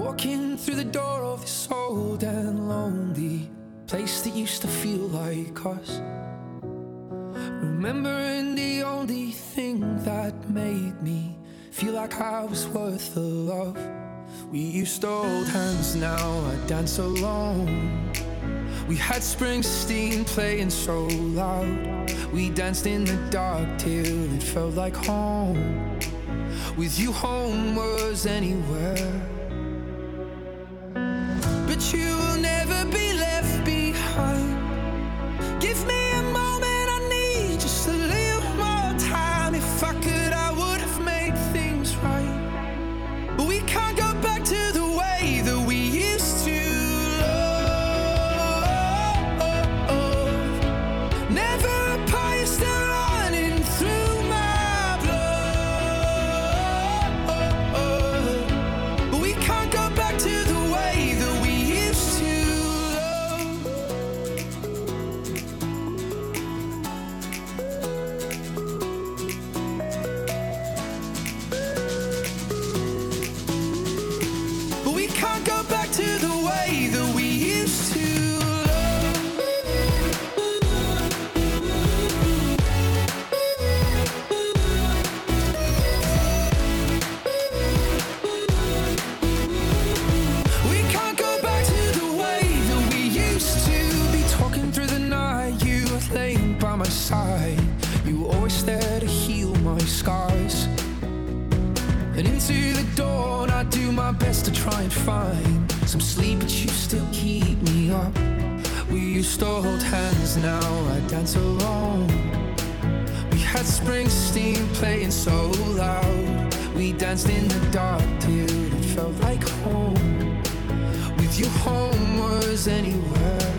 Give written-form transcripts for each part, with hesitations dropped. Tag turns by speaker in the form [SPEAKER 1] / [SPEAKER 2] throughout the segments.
[SPEAKER 1] Walking through the door of this old and lonely place that used to feel like us. Remembering the only thing that made me feel like I was worth the love. We used to hold hands, now I dance alone. We had Springsteen playing so loud. We danced in the dark till it felt like home. With you home was anywhere. But you will never be left behind. Give me a moment, I need just a little more time. If I could, I would have made things right. But we can't go back to the way that we used to love. Never apart, you're still running through my blood. But we can't go back to the way that we used to love. But we can't go back to the way that we used to love. We can't go back to the way that we used to be. Talking through the night, you were laying by my side. You were always there to heal my scars. And into the dawn, I do my best to try and find some sleep, but you still keep me up. We used to hold hands, now I dance alone. We had Springsteen playing so loud. We danced in the dark till it felt like home. With you home was anywhere.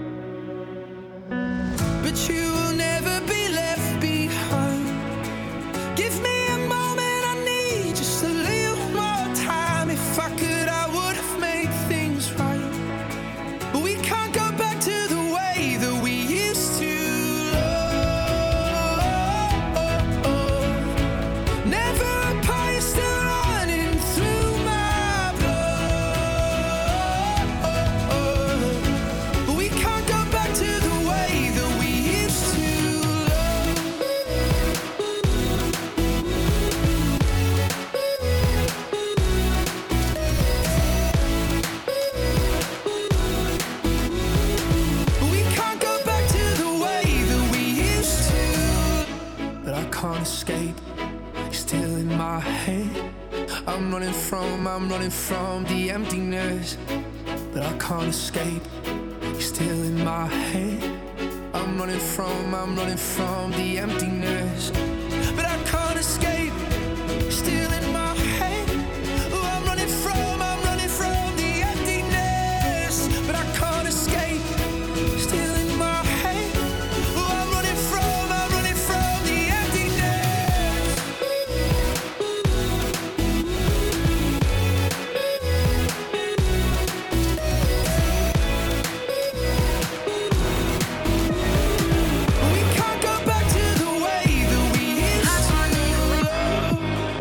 [SPEAKER 1] But you will never be left behind. Give me a moment, I need just a little more time. If I could, I would have made things right. But we can't go back to the way that we used to love. Never apart, you're still running through my blood. But we can't go back to the way that we used to love. But we can't go back to the way that we used to. But I can't escape, you're still in my head. I'm running from the emptiness. But I can't escape, you're still in my head. I'm running from the emptiness. But I can't escape, you're still in my head. Oh, I'm running from the emptiness. But I can't escape, still in my head. Oh, I'm running from the emptiness. We can't go back to the way that we used to love.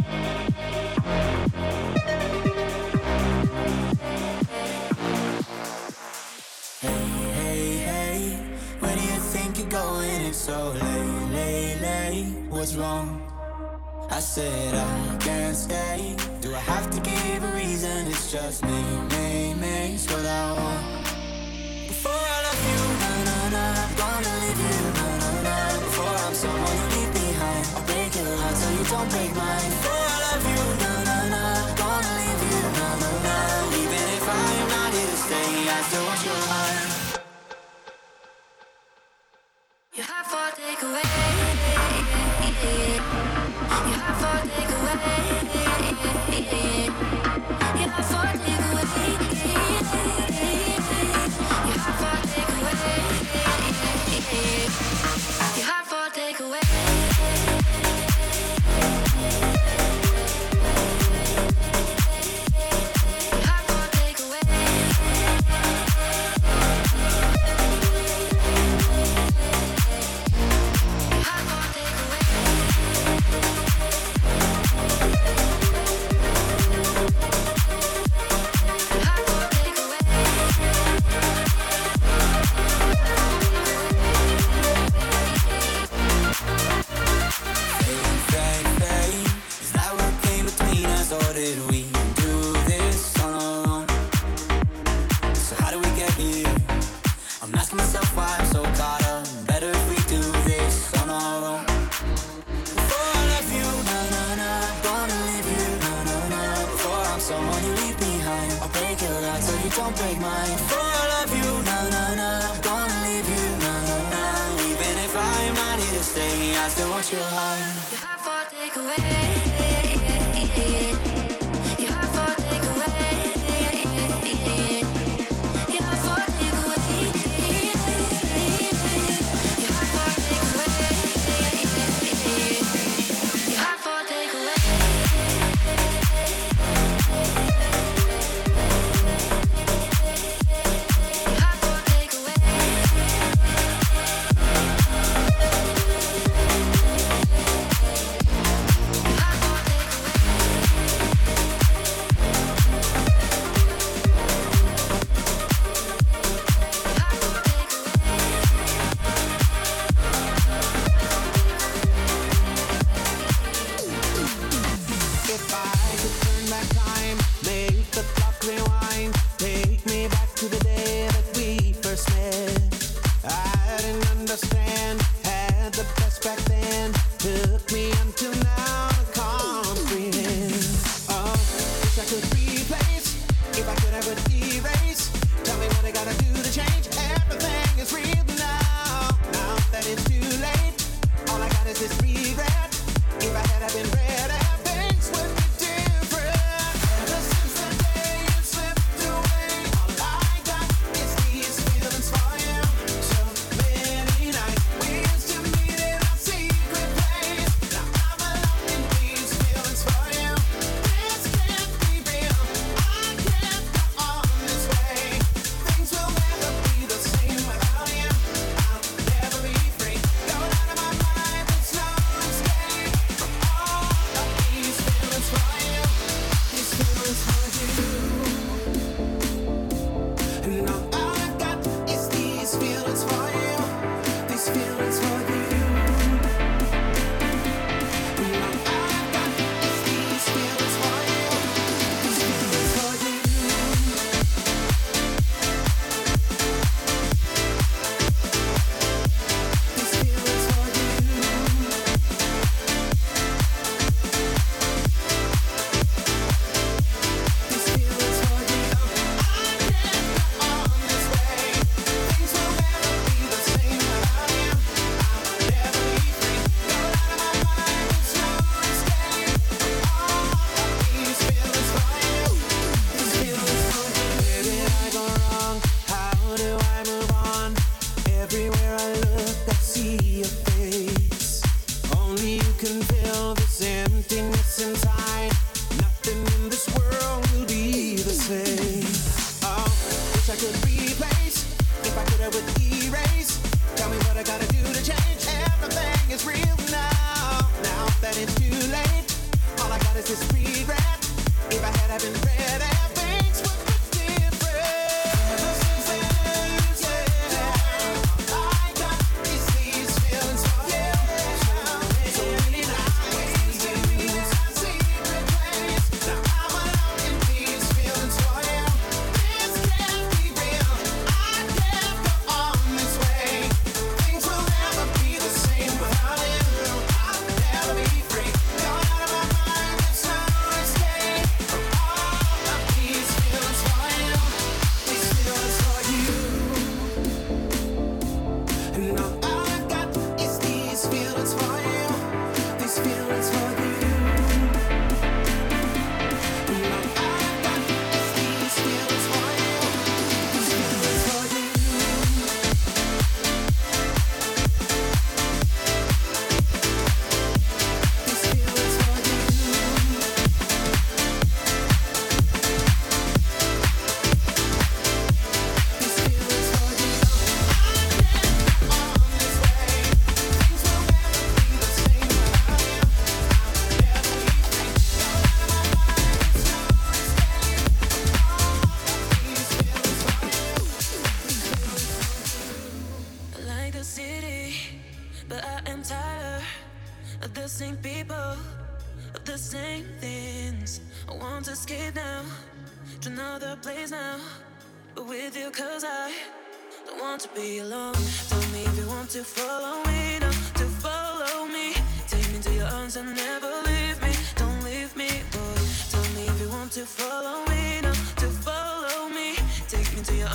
[SPEAKER 2] Hey, hey, where do you think you're going? It's so late, what's wrong? I said I can't stay. Do I have to give a reason? It's just me, it's what I want. Before I love you, na, I'm gonna leave you, na. Before I'm someone you leave behind, I'll break your heart so you don't break mine. Before I love you, na, I'm gonna leave you, na. Even if I am not here to stay, I still want your heart.
[SPEAKER 3] You have for takeaway. You have for takeaway. You have for takeaway. You have for takeaway. You have for takeaway. You have for takeaway.
[SPEAKER 2] stay, I still want your heart.
[SPEAKER 3] Your heart for takeaway. Your heart for takeaway. Your heart for takeaway. Your heart for takeaway. Your heart for takeaway.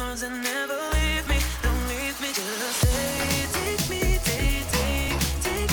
[SPEAKER 4] Take me, take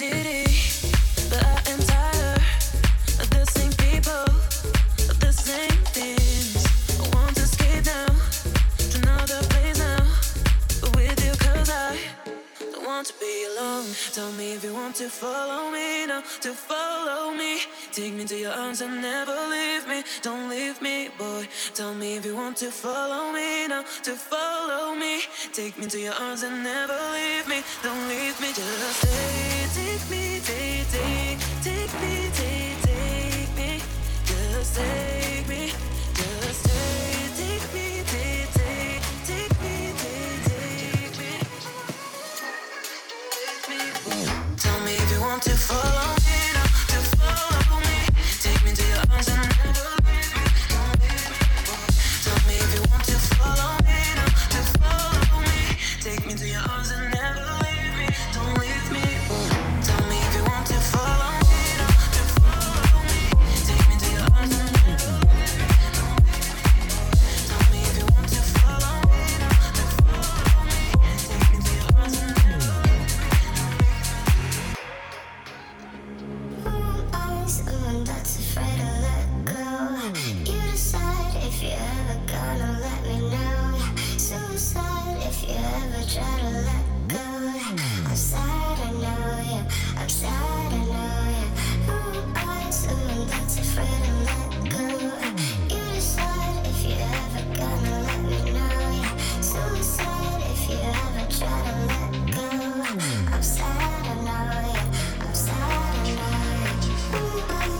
[SPEAKER 3] city, but I am tired of the same people, of the same things. I want to escape now to another place now, but with you 'cause I don't want to be alone. Tell me if you want to follow me now, to follow me. Take me to your arms and never leave me. Don't leave me, boy. Tell me if you want to follow me now, to follow me. Take me to your arms and never leave me. Don't leave me, just stay. Take me, take me, take me. Just take me, just stay. Take me, take me, take me. Tell me if you want to follow me now, to follow me. Take me to your arms and never leave me. Don't leave me, boy. Tell me if you want to follow me now, to follow me. Take me to your arms and never leave me. Don't leave me, boy. Tell me if you want to follow me now, to follow me. Take me to your arms and never leave me. Don't leave me, boy. Tell me if you want to follow me now, to follow me. Take me to your arms and never leave me.
[SPEAKER 4] Someone that's afraid to let go. You decide if you're ever gonna let me know. Suicide if you ever try to let go. I'm sad, I know you. I'm sad, I know you. Who are you? Someone that's afraid to let go. You decide if you're ever gonna let me know. Suicide if you ever try to let go. I'm sad, I know you. I'm sad, I know you.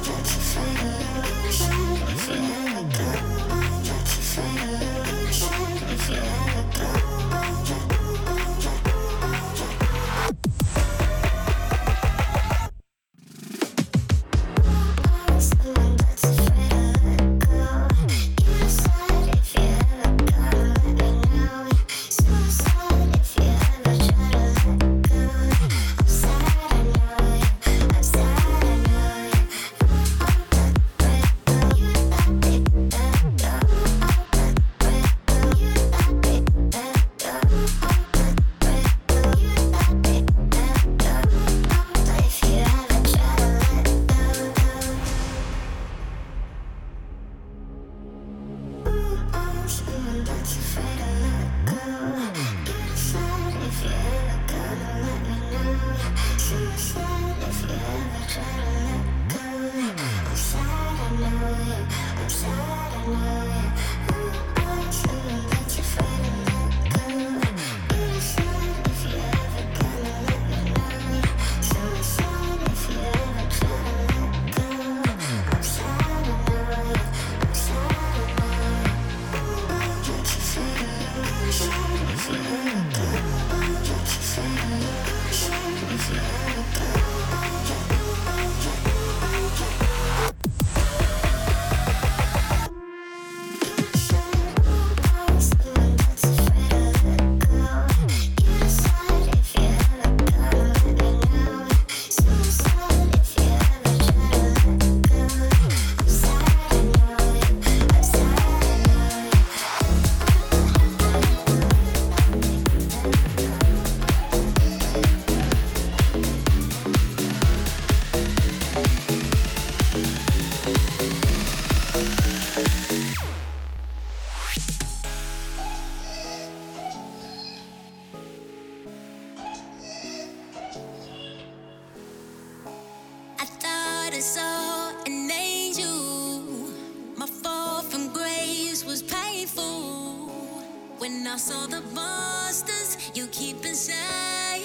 [SPEAKER 5] I saw the monsters you keep inside.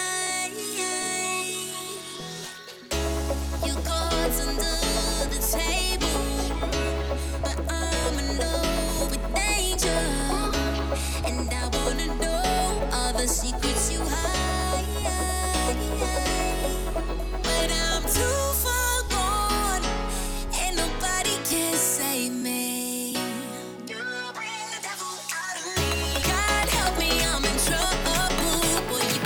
[SPEAKER 5] Your cards under the table, but I'm in love with danger, and I wanna know all the secrets you hide. But I'm too far gone, and nobody can save me. You bring the devil out of me. God help me, I'm in trouble. Boy, you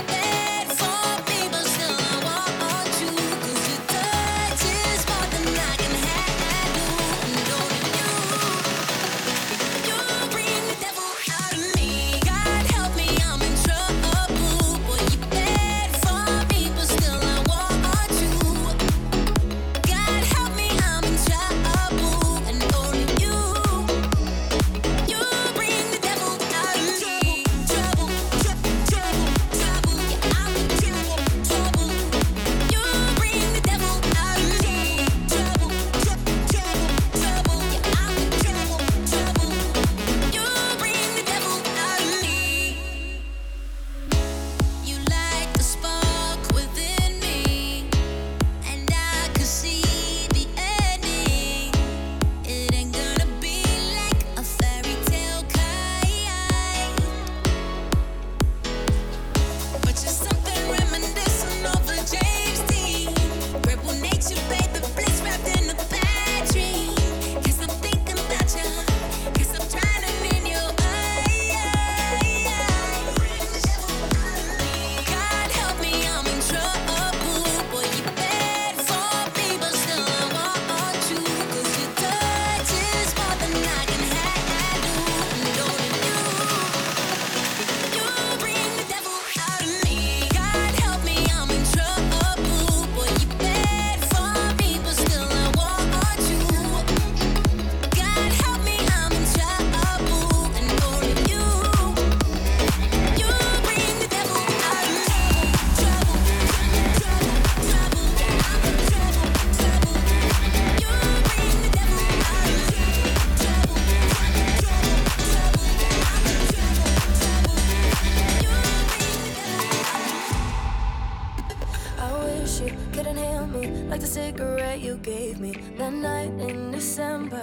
[SPEAKER 3] you couldn't heal me like the cigarette you gave me that night in December.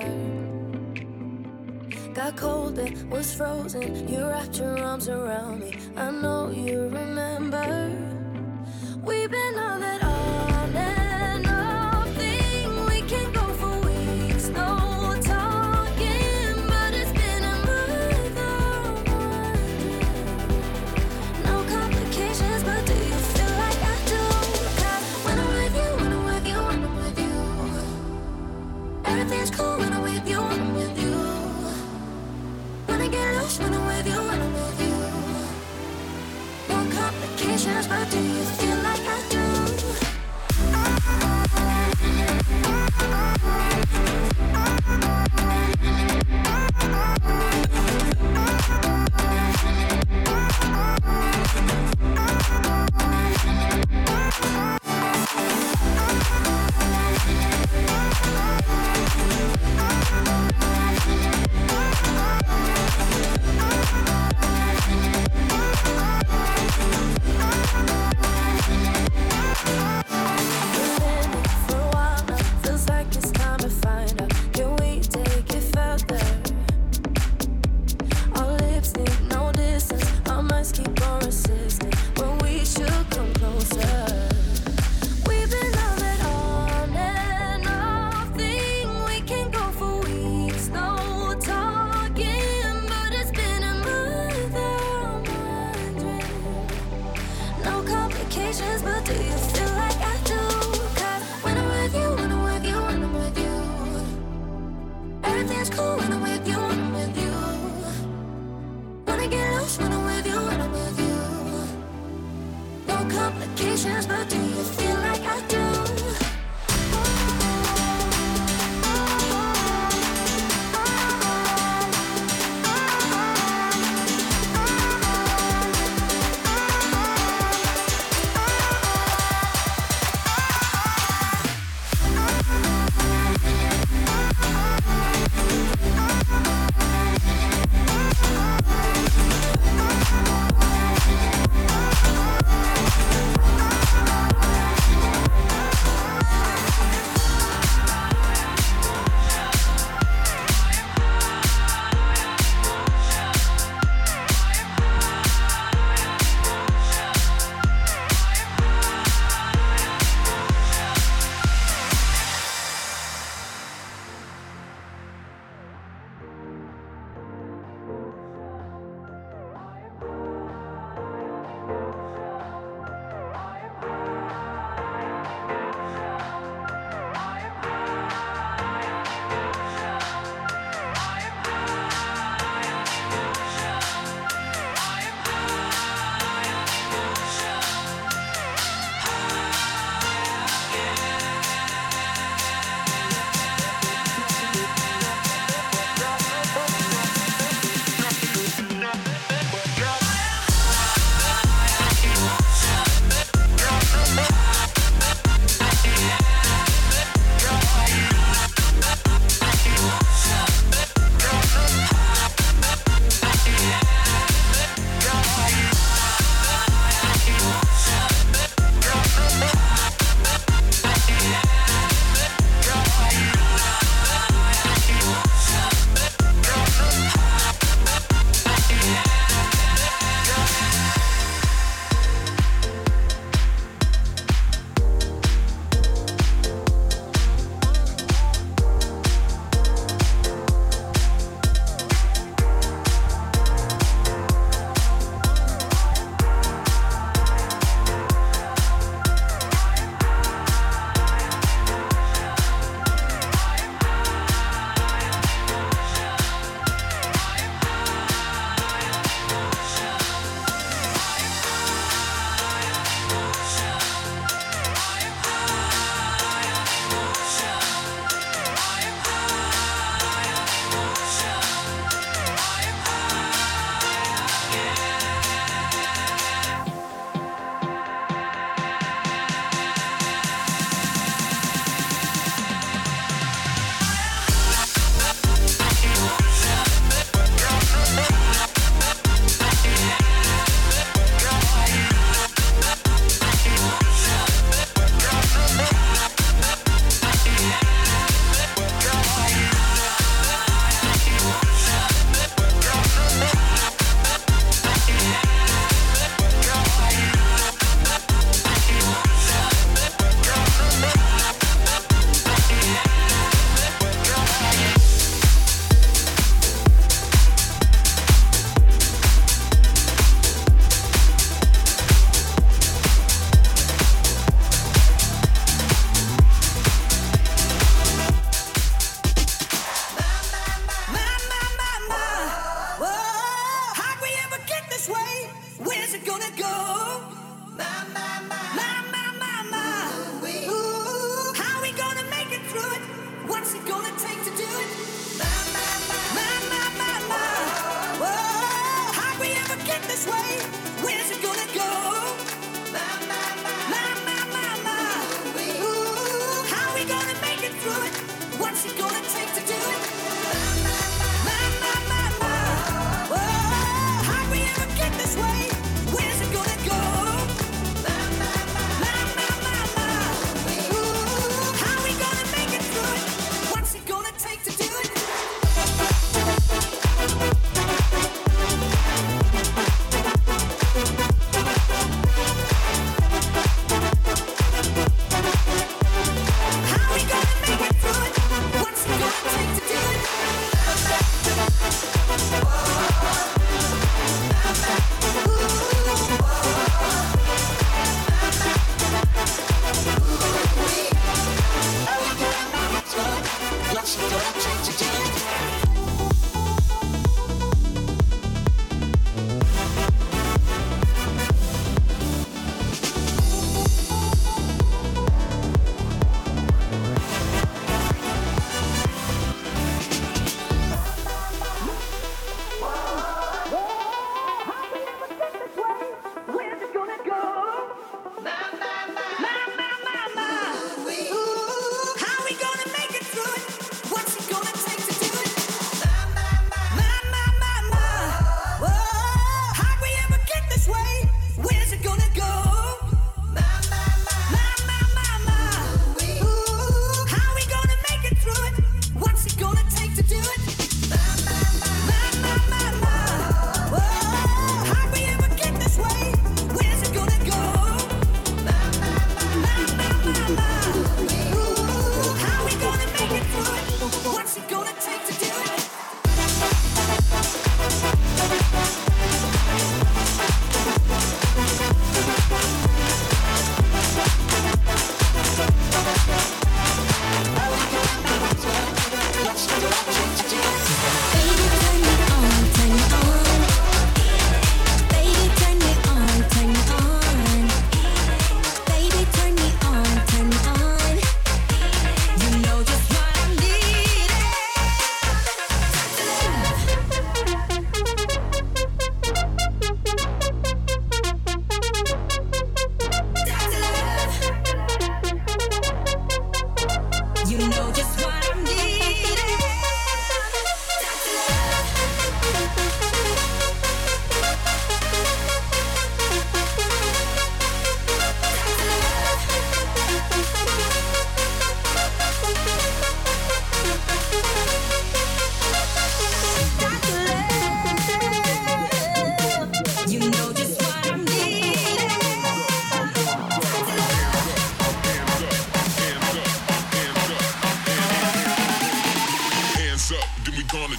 [SPEAKER 3] Got cold and was frozen. You wrapped your arms around me. I know you remember. We've been on that on and off thing. We can go for weeks, no talking, but it's been a month or more. No complications, but do you feel like I do? 'Cause when I'm with you, when I'm with you, when I'm with you, everything's cool when I'm with you, when I'm with you. When I get lost, when I'm with you, when I'm with you. No complications, but do you feel like I do?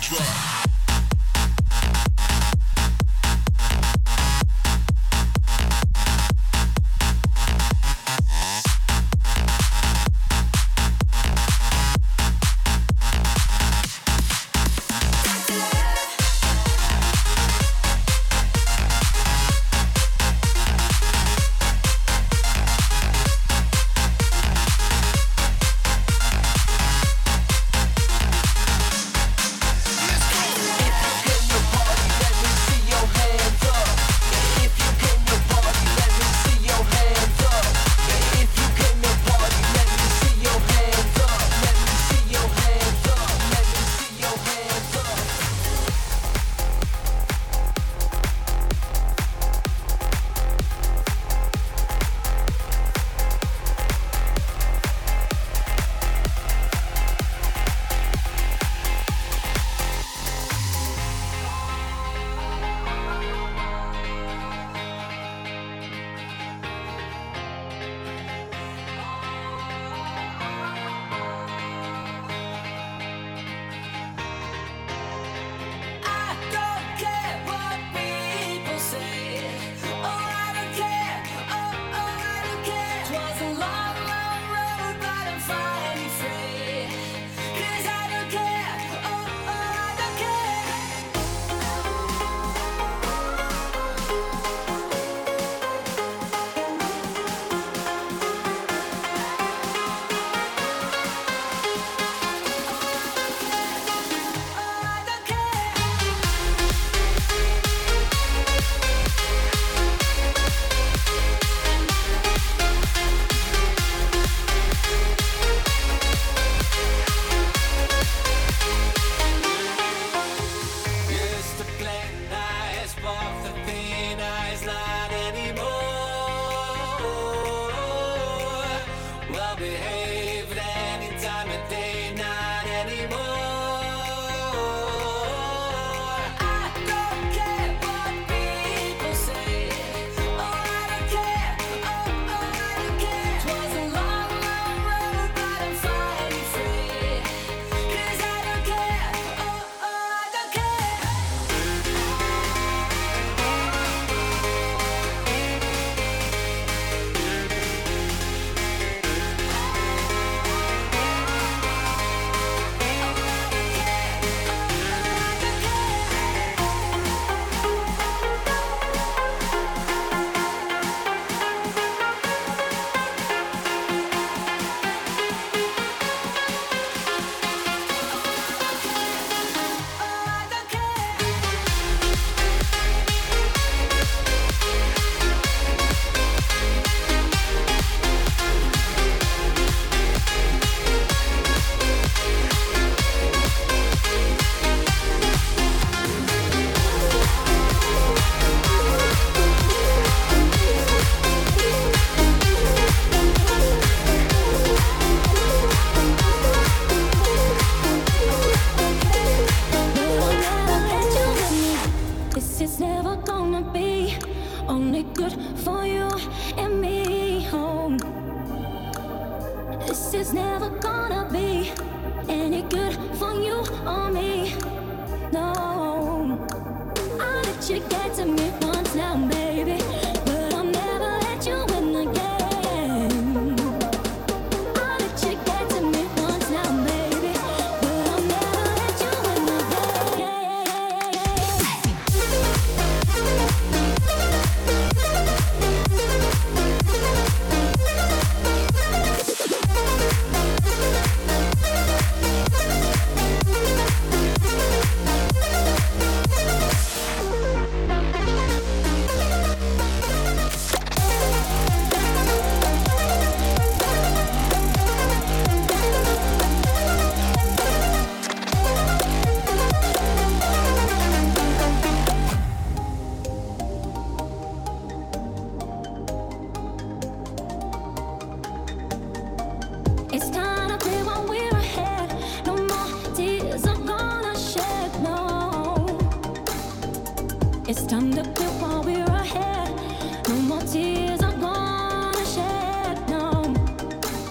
[SPEAKER 6] It's time to quit while we're ahead. No more tears are gonna shed. No,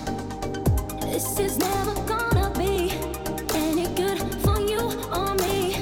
[SPEAKER 6] this is never gonna be any good for you or me.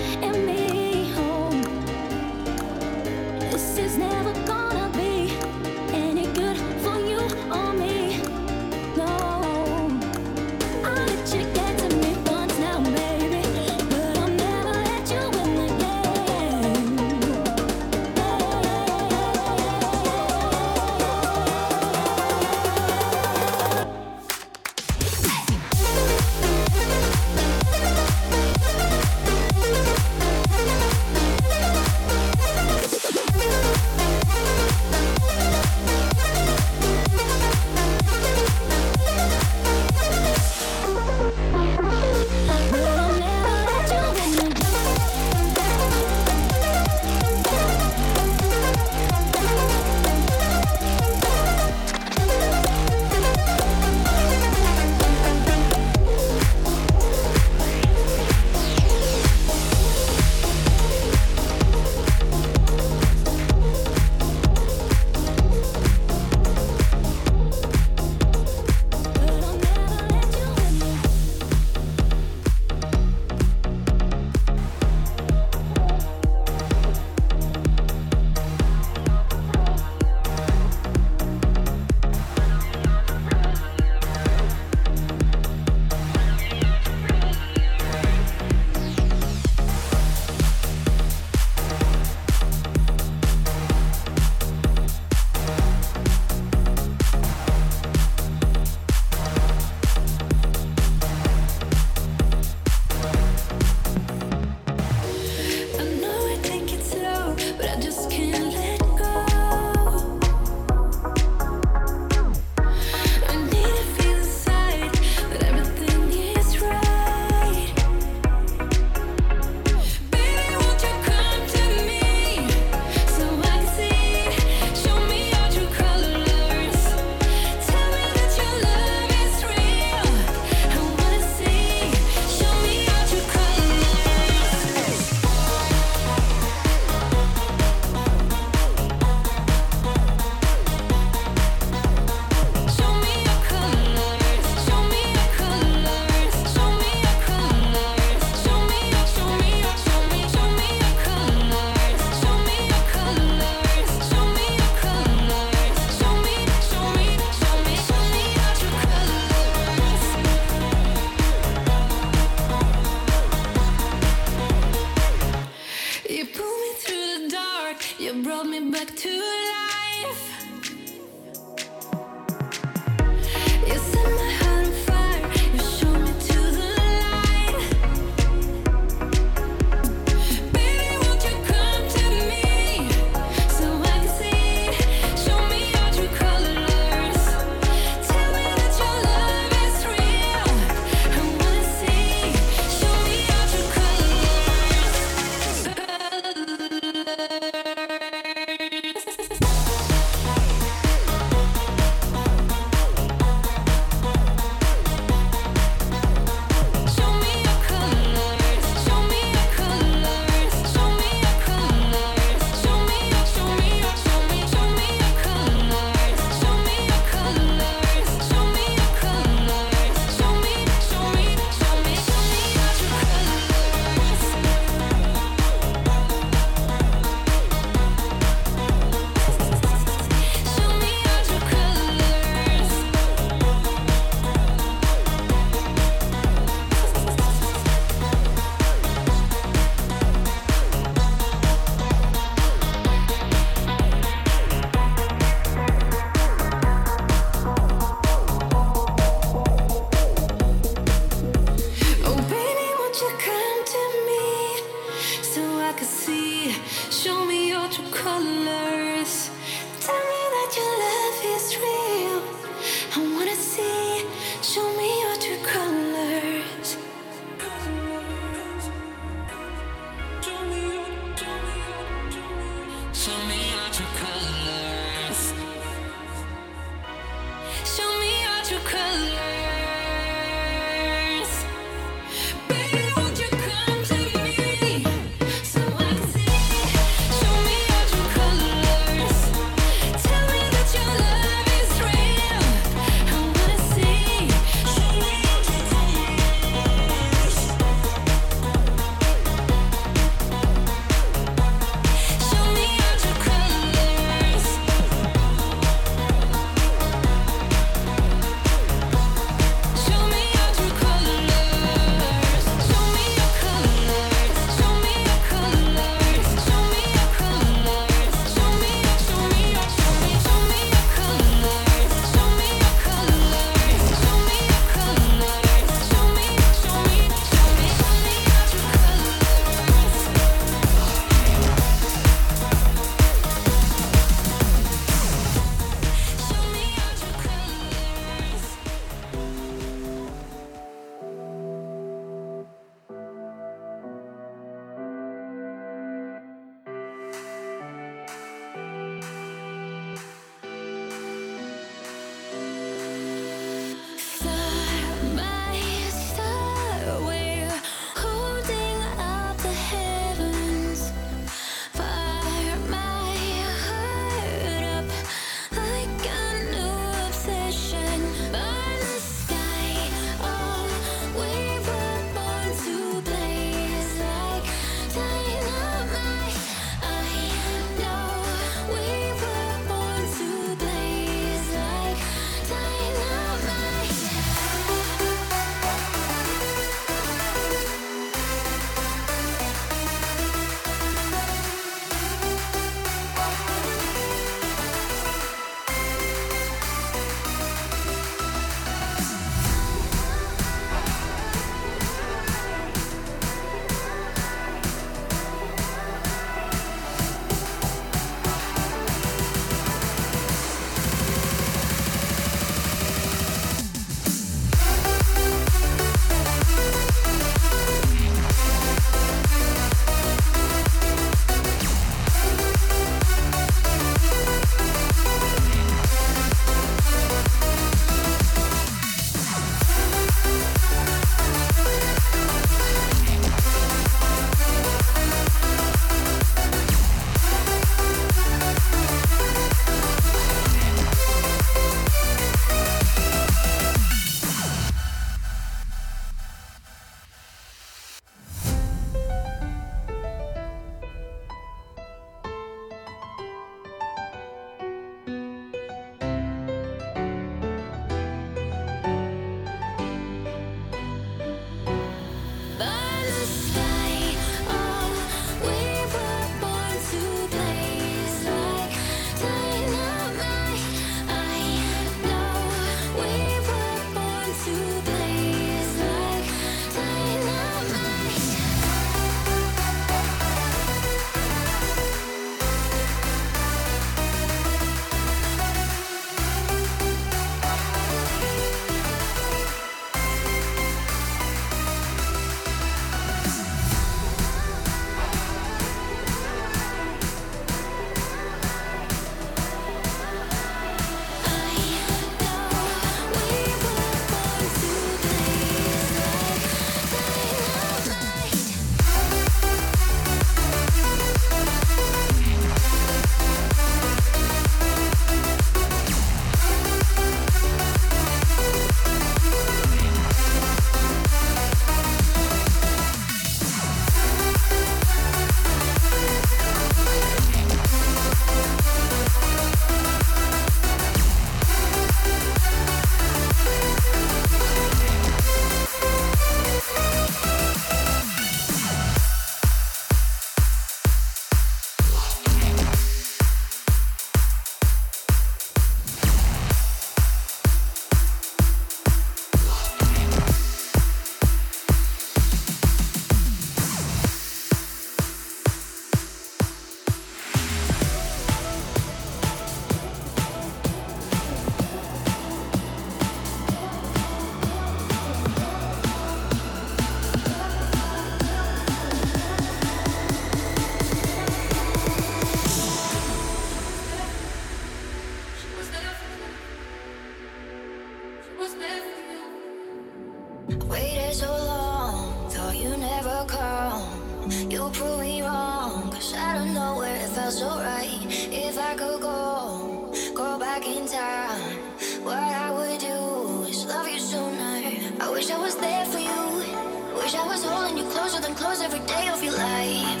[SPEAKER 4] Waited so long, thought you never come. You prove me wrong, cause out of nowhere it felt so right. If I could go back in time, what I would do is love you sooner. I wish I was there for you. Wish I was holding you closer than close every day of your life.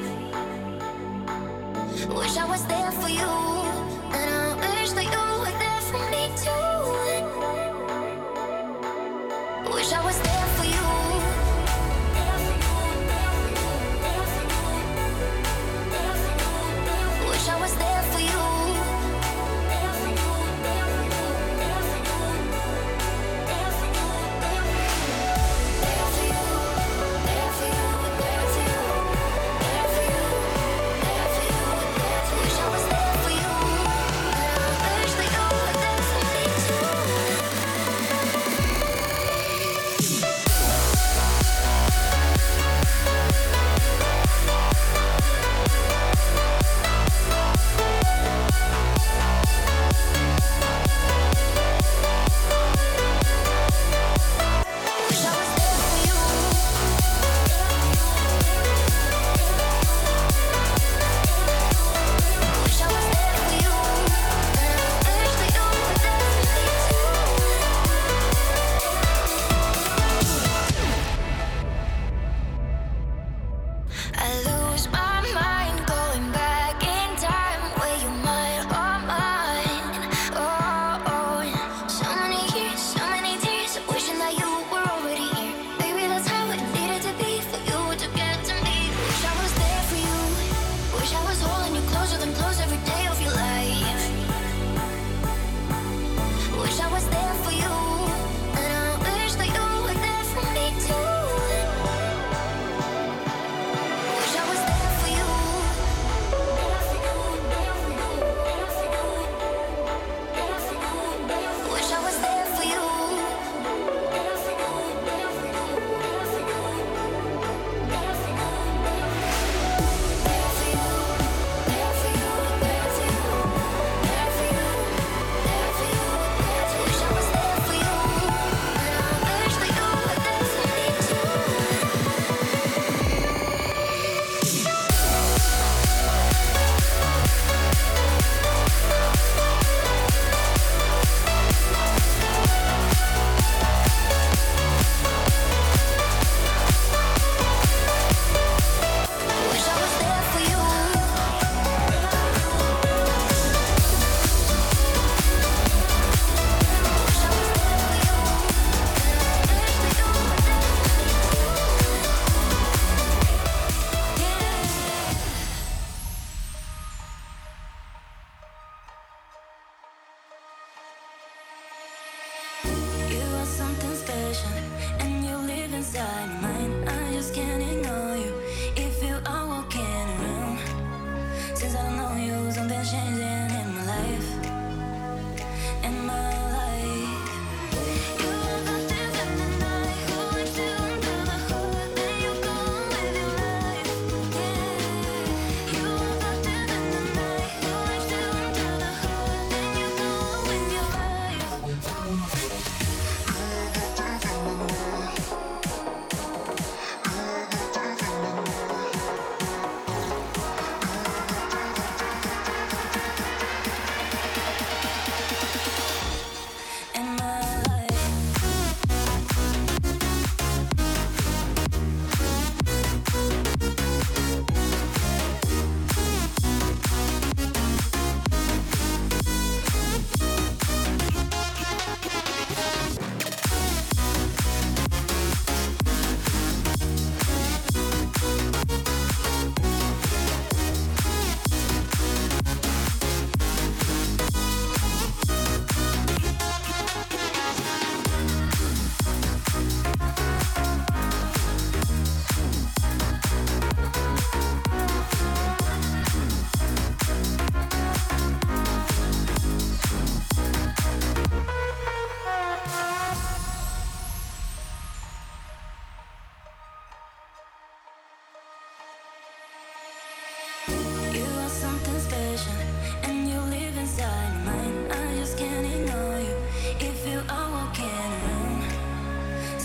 [SPEAKER 4] Wish I was there for you, and I wish that you were there for me too. Wish I was there for you. Wish I was there for you.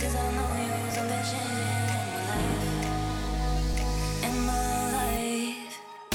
[SPEAKER 3] days I know you, something changing in my life.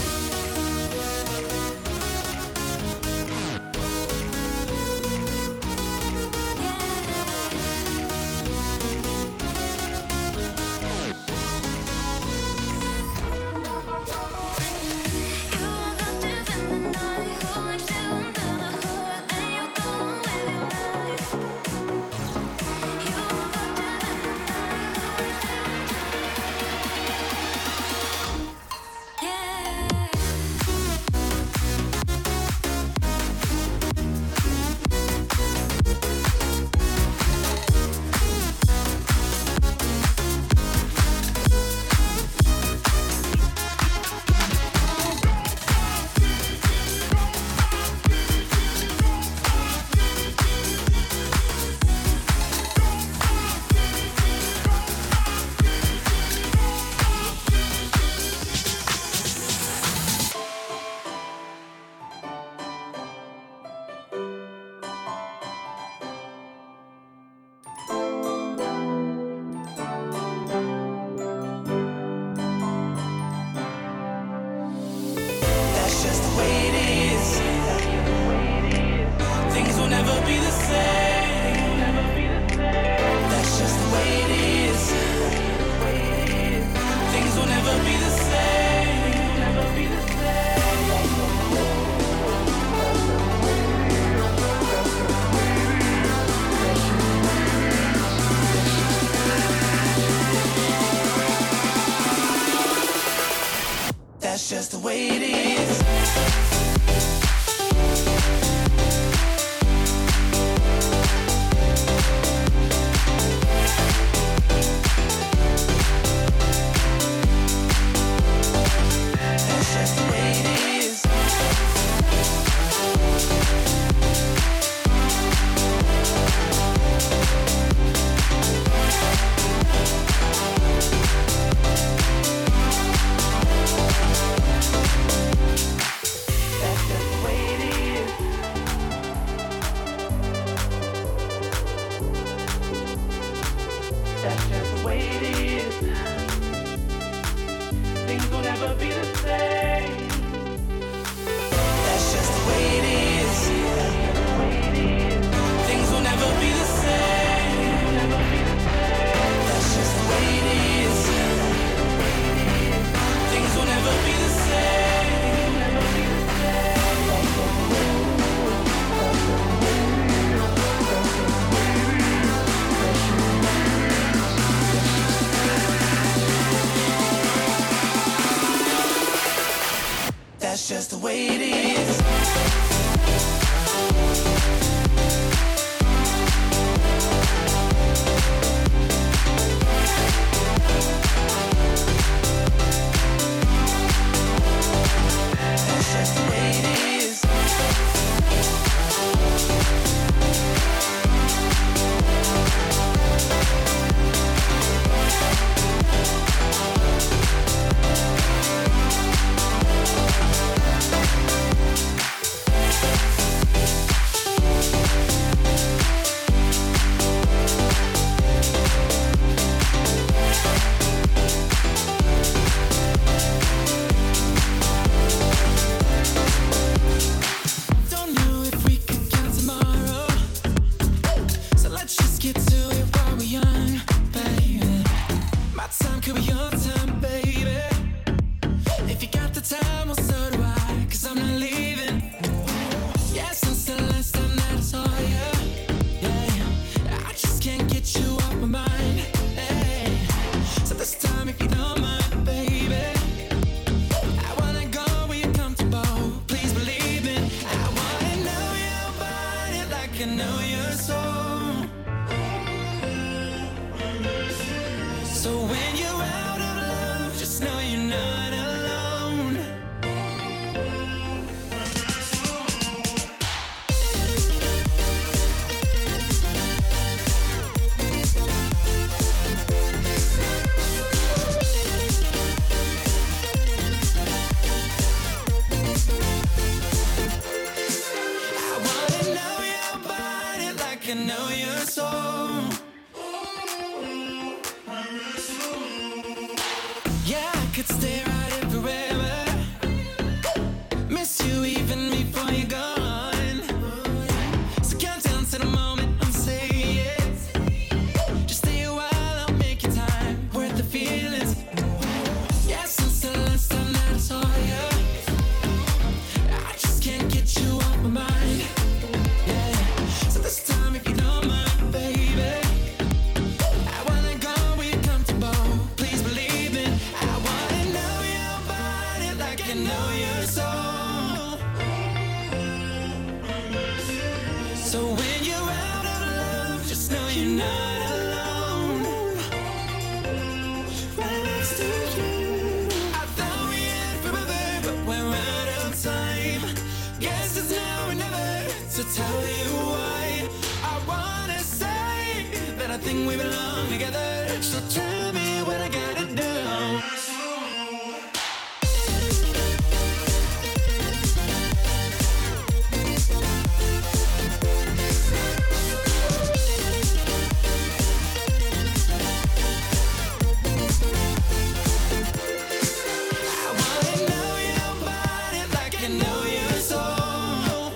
[SPEAKER 2] That's just the way it is. Things will never be the same. That's just the way it is. Things will never be the same. That's just the way it is. That's just the way it is. That's just the way it is. That's just the way it is. Things will never be the same. That's just the way it is. Things will never be the same. That's just the way it is. Things will never be the same. That's just the way it is. That's just the way it is. Don't know if we could count tomorrow, so let's just get to it while we're young, baby. My time could be your time, baby. If you got the time, well, so do I, 'cause I'm not leaving. Yeah, since the last time that I saw you, yeah, I just can't get you off my mind, hey. So this time, if you don't mind, baby, I wanna go where you're comfortable. Please believe me. I wanna know your body like I know your soul. So when you're out of love, just know you're not alone. I wanna know your body like I know your soul. could stay right here forever. Miss you even before you're gone. So count down to the moment I'm saying. Just stay a while, I'll make your time worth the feelings. Yeah, since the last time that I saw you, I just can't get you off my mind. Yeah, so this time if you don't mind, baby, I wanna go where you're comfortable. Please believe me, I wanna know your body like I know your soul. So when you're out of love, just know you're not alone. Right next to you. I thought we had forever, but we're out of time. Guess it's now or never to tell you why. I wanna say that I think we belong together. So tell me what I gotta do. I wanna know your body like I know your soul.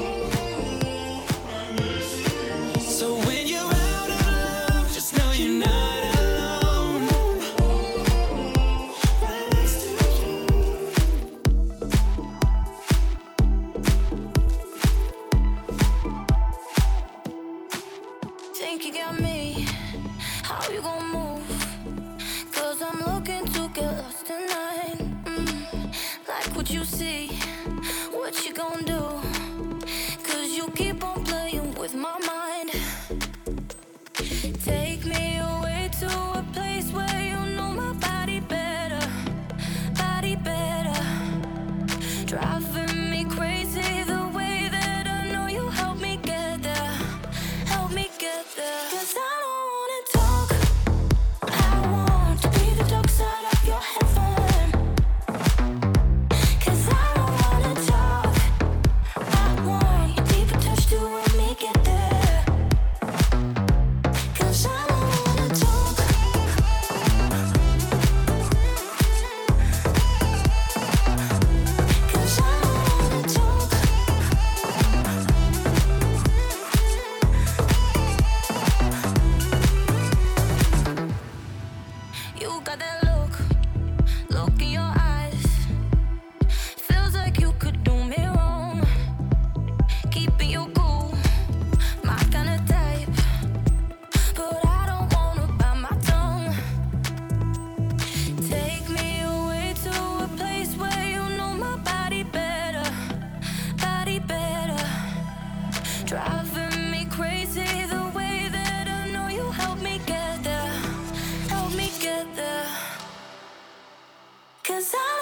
[SPEAKER 2] So when you're out of love, just know you're not alone. Right next to you.
[SPEAKER 6] Think you got me? How you gon' move? Cause I'm looking to get lost tonight. Like what you see, what you gon' do? Cause you keep on playing with my mind. Take me away to a place where you know my body better, body better. Driving me crazy the way that I know you help me get there, help me get there. Cause I don't wanna talk, I want to be the dark side of your heaven. Cause I don't wanna talk, I want your deeper touch to help me get there. Cause I don't wanna talk. Cause I don't wanna talk. You got that look in your eyes. Feels like you could do me wrong. Keeping you cool, my kind of type. But I don't wanna bite my tongue. Take me away to a place where you know my body better, body better. Driving me crazy the way that I know you help me get there, help me get there. Cause I